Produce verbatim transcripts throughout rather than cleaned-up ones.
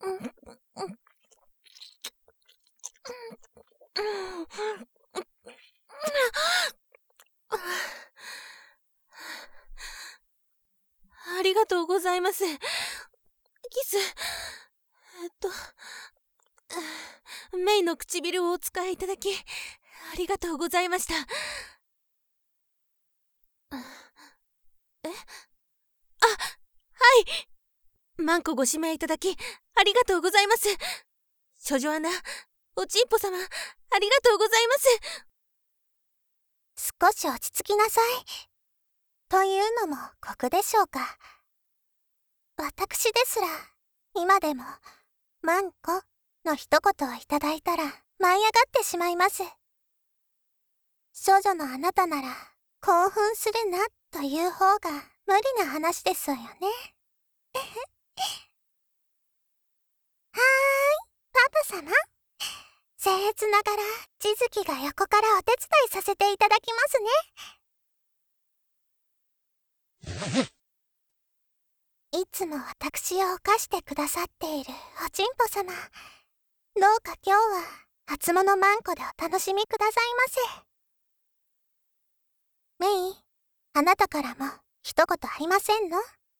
ありがとうございます。キス、えっと、メイの唇をお使いいただき、ありがとうございました。え？あ、はい。マンコご指名いただき、ありがとうございます。処女アナ、おちんぽ様、ありがとうございます。 少し落ち着きなさい。というのも酷でしょうか。私ですら、今でも、マンコの一言をいただいたら舞い上がってしまいます。少女のあなたなら、興奮するなという方が無理な話ですよね。はーい、パパ様。僭越ながら、千月が横からお手伝いさせていただきますね。いつも私を犯してくださっているおちんぽ様。どうか今日は初物マンコでお楽しみくださいませ。メイ、あなたからも一言ありませんの？は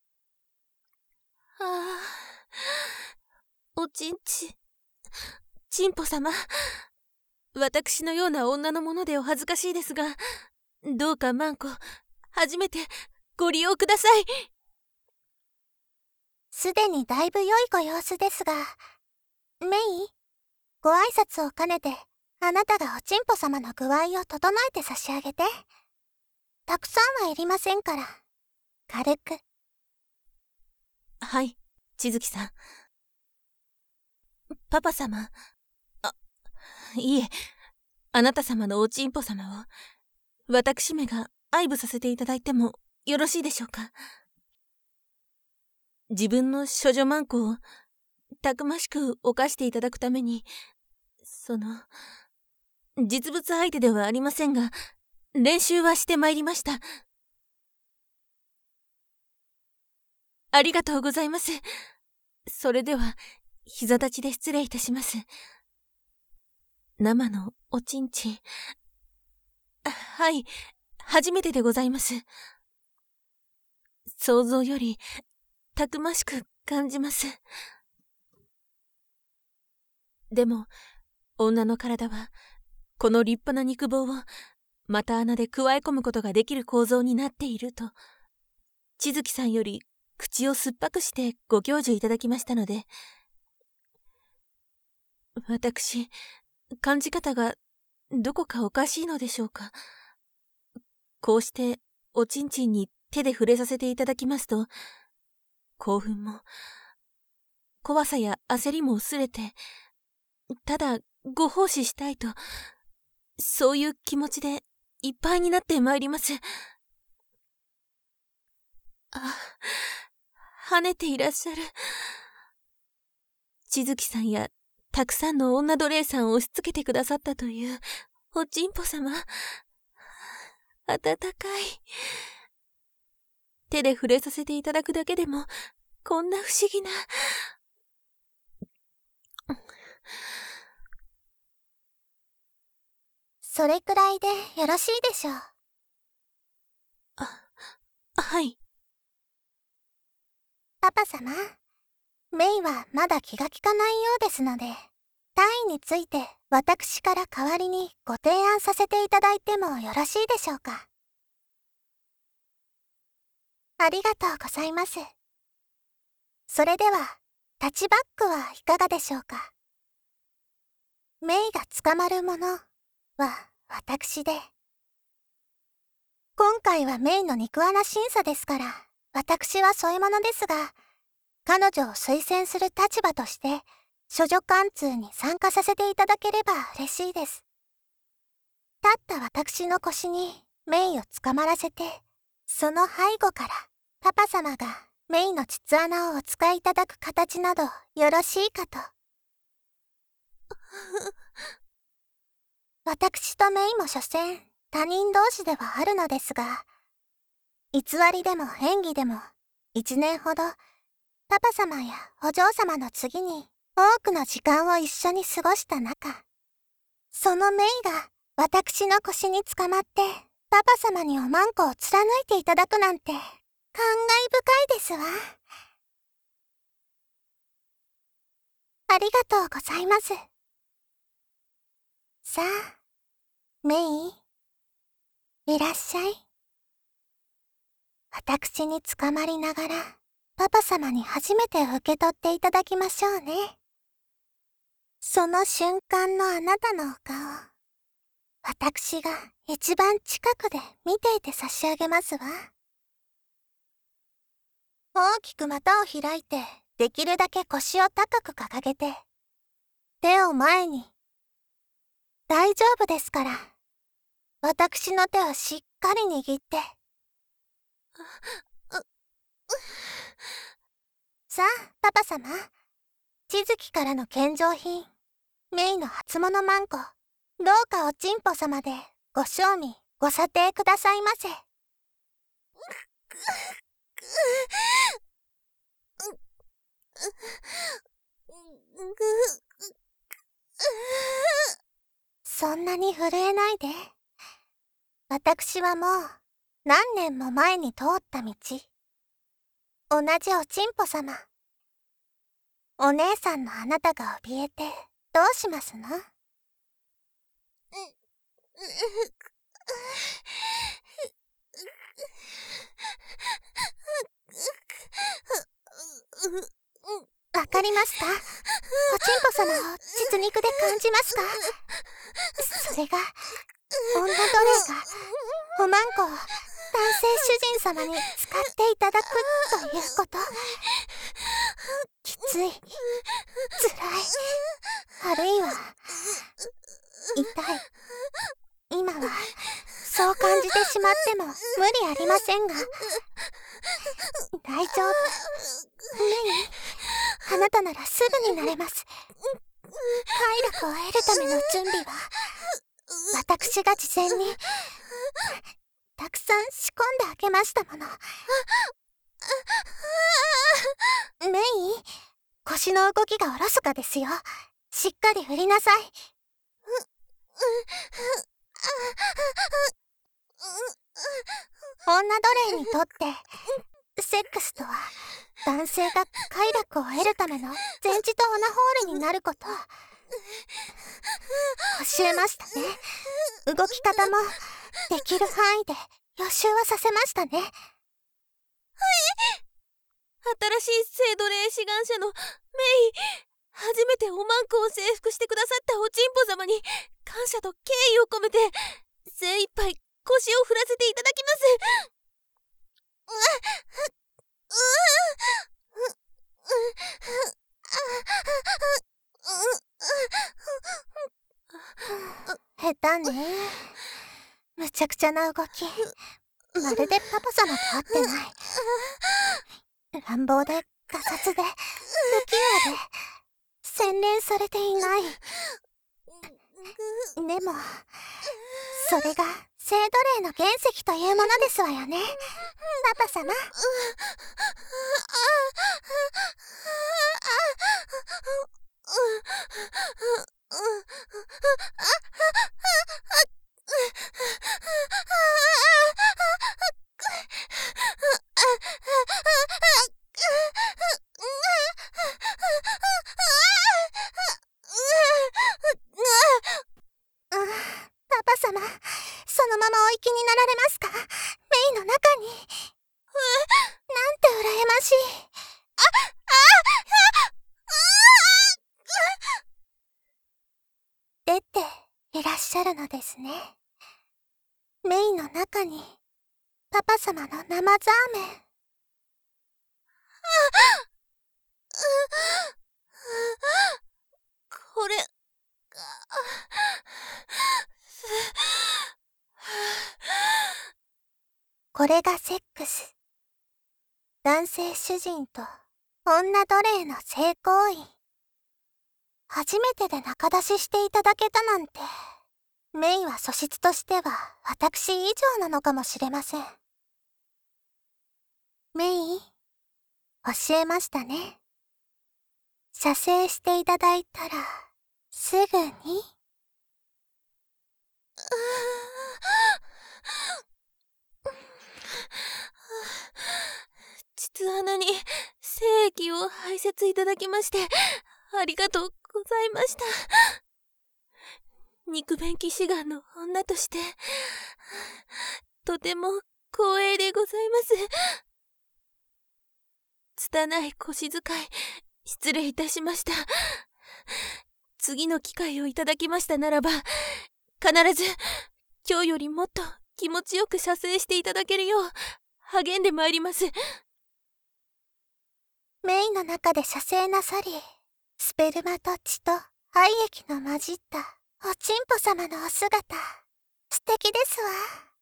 あ、おちんち、ちんぽ様。私のような女のものでお恥ずかしいですが、どうかマンコ、初めてご利用ください。 すでにだいぶ良いご様子ですが、メイ、ご挨拶を兼ねて、あなたがおちんぽ様の具合を整えて差し上げて。たくさんはいりませんから、軽く。 はい、千月さん。パパ様、あ、いえ、あなた様のおちんぽ様を、私めが愛撫させていただいてもよろしいでしょうか。自分の処女マンコをたくましく犯していただくために、その、実物相手ではありませんが、練習はしてまいりました。ありがとうございます。それでは、膝立ちで失礼いたします。生のおちんちん。はい、初めてでございます。想像より、たくましく感じます。でも、女の体は、この立派な肉棒を、股穴で加え込むことができる構造になっていると、千月さんより口を酸っぱくしてご教授いただきましたので、私、感じ方がどこかおかしいのでしょうか。こうしておちんちんに手で触れさせていただきますと、興奮も、怖さや焦りも薄れて、ただご奉仕したいと、そういう気持ちでいっぱいになってまいります。あ、跳ねていらっしゃる。千月さんやたくさんの女奴隷さんを押し付けてくださったというおちんぽ様。温かい。手で触れさせていただくだけでも、こんな不思議な。 それくらいでよろしいでしょう。 あ、はい。 パパ様、メイはまだ気が利かないようですので、単位について私から代わりにご提案させていただいてもよろしいでしょうか。ありがとうございます。それでは、タッチバックはいかがでしょうか。メイが捕まるものは私で。今回はメイの肉穴審査ですから、私は添え物ですが、彼女を推薦する立場として、処女貫通に参加させていただければ嬉しいです。立った私の腰にメイを捕まらせて、その背後からパパ様がメイの膣穴をお使いいただく形などよろしいかと。私とメイも所詮他人同士ではあるのですが、偽りでも演技でも一年ほどパパ様やお嬢様の次に多くの時間を一緒に過ごした中、そのメイが私の腰につかまってパパ様におまんこを貫いていただくなんて感慨深いですわ。ありがとうございます。さあ、メイ、いらっしゃい。私につかまりながらパパ様に初めて受け取っていただきましょうね。その瞬間のあなたのお顔、私が一番近くで見ていて差し上げますわ。大きく股を開いて、できるだけ腰を高く掲げて、手を前に。大丈夫ですから。私の手をしっかり握って。さあ、パパ様。地月からの献上品、メイの初物マンコ、どうかおちんぽ様でご賞味、ご査定くださいませ。そんなに震えないで。私はもう何年も前に通った道。同じおちんぽ様。お姉さんのあなたが怯えてどうしますの？わかりますか？おちんぽ様を実肉で感じますか？それが、女奴隷がおまんこを男性主人様に使っていただくということ。きつい、辛い、あるいは痛い。今はそう感じてしまっても無理ありませんが、大丈夫。メイ、あなたならすぐになれます。快楽を得るための準備は私が事前にたくさん仕込んであげましたもの。メイ、腰の動きがおろそかですよ。しっかり振りなさい。女奴隷にとってセックスとは男性が快楽を得るための前置とオナホールになること。教えましたね。動き方もできる範囲で予習はさせましたね。はい。 新しい性奴隷志願者のメイ、初めておまんこを征服してくださったおちんぽ様に感謝と敬意を込めて精一杯腰を振らせていただきます。 下手ね。むちゃくちゃな動き。まるでパパ様と合ってない。乱暴でガサツで不器用で洗練されていない。でもそれが性奴隷の原石というものですわよね、パパ様。パパ様、そのままお生きになられますか？メイの中に。なんて羨ましい。あ、あ、出ていらっしゃるのですね。メイの中にパパ様の生ザーメン。 これこれがセックス。男性主人と女奴隷の性行為。初めてで仲出ししていただけたなんて、メイは素質としては私以上なのかもしれません。メイ、教えましたね。 写生していただいたら、すぐに。 膣穴に精液を排泄いただきまして、ありがとうございました。肉便騎士団の女として、とても光栄でございます。拙い腰遣い、失礼いたしました。次の機会をいただきましたならば、必ず今日よりもっと気持ちよく写生していただけるよう励んでまいります。 メイの中で写生なさり、スペルマと血と廃液の混じったおちんぽ様のお姿、素敵ですわ。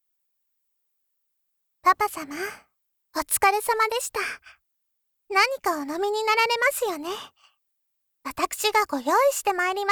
パパ様、お疲れ様でした。何かお飲みになられますよね。私がご用意してまいります。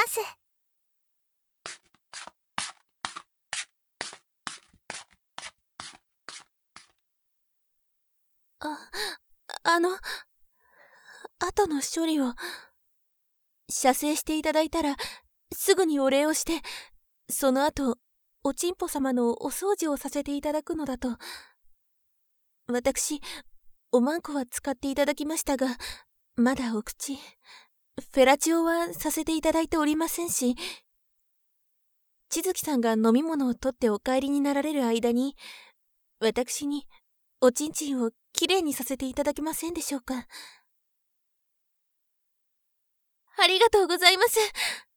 あ、あの、後の処理を、写生していただいたら、すぐにお礼をして、その後、おちんぽ様のお掃除をさせていただくのだと。私、おまんこは使っていただきましたが、まだお口、フェラチオはさせていただいておりませんし、千月さんが飲み物を取ってお帰りになられる間に、私におちんちんをきれいにさせていただけませんでしょうか。ありがとうございます。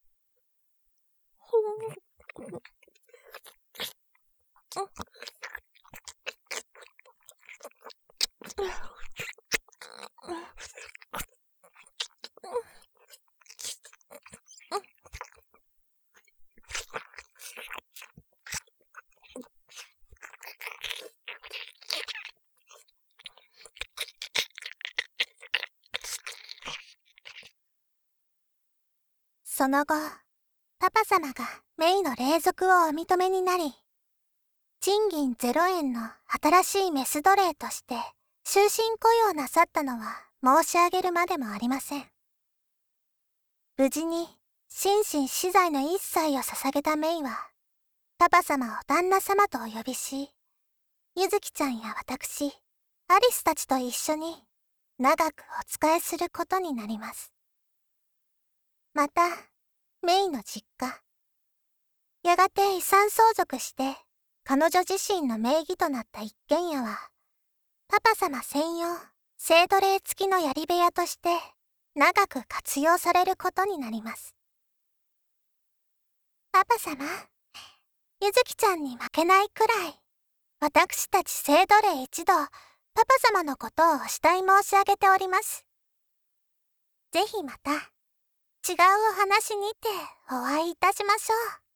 その後、パパ様がメイの霊属をお認めになり、賃金ゼロえんの新しいメス奴隷として終身雇用なさったのは申し上げるまでもありません。無事に心身死罪の一切を捧げたメイは、パパ様を旦那様とお呼びし、ゆずきちゃんや私、アリスたちと一緒に長くお仕えすることになります。また、メイの実家。やがて遺産相続して、彼女自身の名義となった一軒家は、パパ様専用、性奴隷付きの槍部屋として、長く活用されることになります。パパ様、ゆずきちゃんに負けないくらい、私たち性奴隷一同、パパ様のことをお慕い申し上げております。ぜひまた、違うお話にてお会いいたしましょう。